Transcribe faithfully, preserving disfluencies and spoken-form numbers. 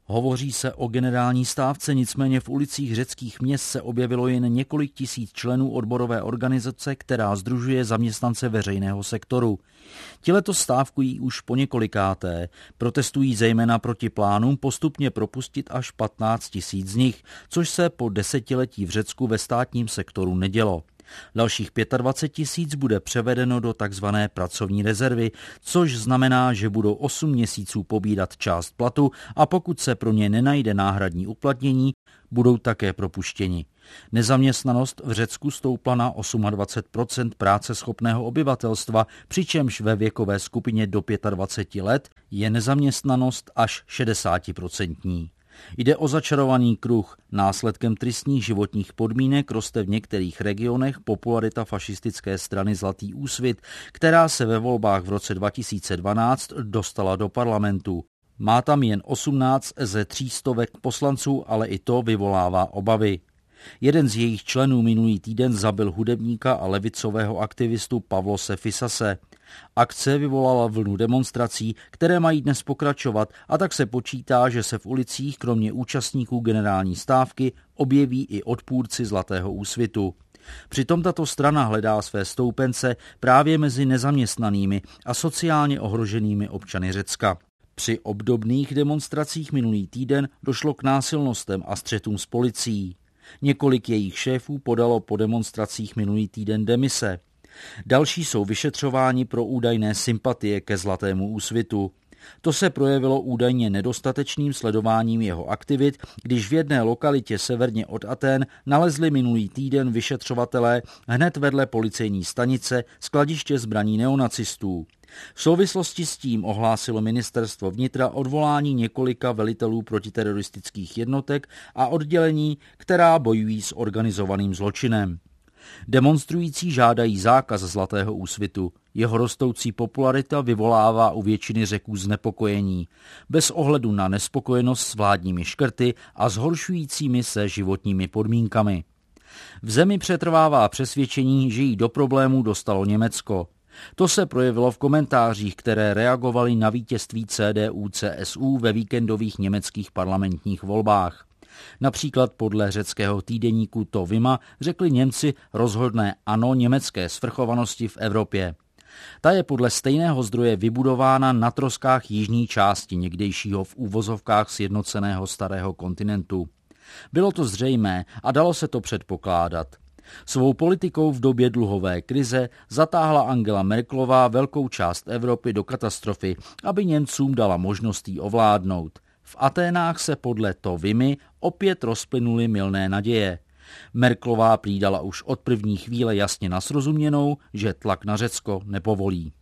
Hovoří se o generální stávce, nicméně v ulicích řeckých měst se objevilo jen několik tisíc členů odborové organizace, která sdružuje zaměstnance veřejného sektoru. Ti letos stávkují už po několikáté, protestují zejména proti plánům postupně propustit až patnáct tisíc z nich, což se po desetiletí v Řecku ve státním sektoru nedělo. Dalších dvacet pět tisíc bude převedeno do takzvané pracovní rezervy, což znamená, že budou osm měsíců pobírat část platu a pokud se pro ně nenajde náhradní uplatnění, budou také propuštěni. Nezaměstnanost v Řecku stoupla na dvacet osm procent práceschopného obyvatelstva, přičemž ve věkové skupině do dvacet pět let je nezaměstnanost až šedesát procent. Jde o začarovaný kruh. Následkem tristních životních podmínek roste v některých regionech popularita fašistické strany Zlatý úsvit, která se ve volbách v roce dva tisíce dvanáct dostala do parlamentu. Má tam jen osmnáct ze tří stovek poslanců, ale i to vyvolává obavy. Jeden z jejich členů minulý týden zabil hudebníka a levicového aktivistu Pavlose Fisase. Akce vyvolala vlnu demonstrací, které mají dnes pokračovat, a tak se počítá, že se v ulicích kromě účastníků generální stávky objeví i odpůrci Zlatého úsvitu. Přitom tato strana hledá své stoupence právě mezi nezaměstnanými a sociálně ohroženými občany Řecka. Při obdobných demonstracích minulý týden došlo k násilnostem a střetům s policií. Několik jejich šéfů podalo po demonstracích minulý týden demise. Další jsou vyšetřováni pro údajné sympatie ke Zlatému úsvitu. To se projevilo údajně nedostatečným sledováním jeho aktivit, když v jedné lokalitě severně od Athén nalezli minulý týden vyšetřovatelé hned vedle policejní stanice skladiště zbraní neonacistů. V souvislosti s tím ohlásilo ministerstvo vnitra odvolání několika velitelů protiteroristických jednotek a oddělení, která bojují s organizovaným zločinem. Demonstrující žádají zákaz Zlatého úsvitu. Jeho rostoucí popularita vyvolává u většiny Řeků znepokojení, bez ohledu na nespokojenost s vládními škrty a zhoršujícími se životními podmínkami. V zemi přetrvává přesvědčení, že jí do problémů dostalo Německo. To se projevilo v komentářích, které reagovaly na vítězství C D U C S U ve víkendových německých parlamentních volbách. Například podle řeckého týdeníku To Vima řekli Němci rozhodné ano německé svrchovanosti v Evropě. Ta je podle stejného zdroje vybudována na troskách jižní části někdejšího v úvozovkách sjednoceného starého kontinentu. Bylo to zřejmé a dalo se to předpokládat. Svou politikou v době dluhové krize zatáhla Angela Merkelová velkou část Evropy do katastrofy, aby Němcům dala možnost jí ovládnout. V Aténách se podle To Vimy opět rozplynuly mylné naděje. Merkelová prý dala už od první chvíle jasně na srozuměnou, že tlak na Řecko nepovolí.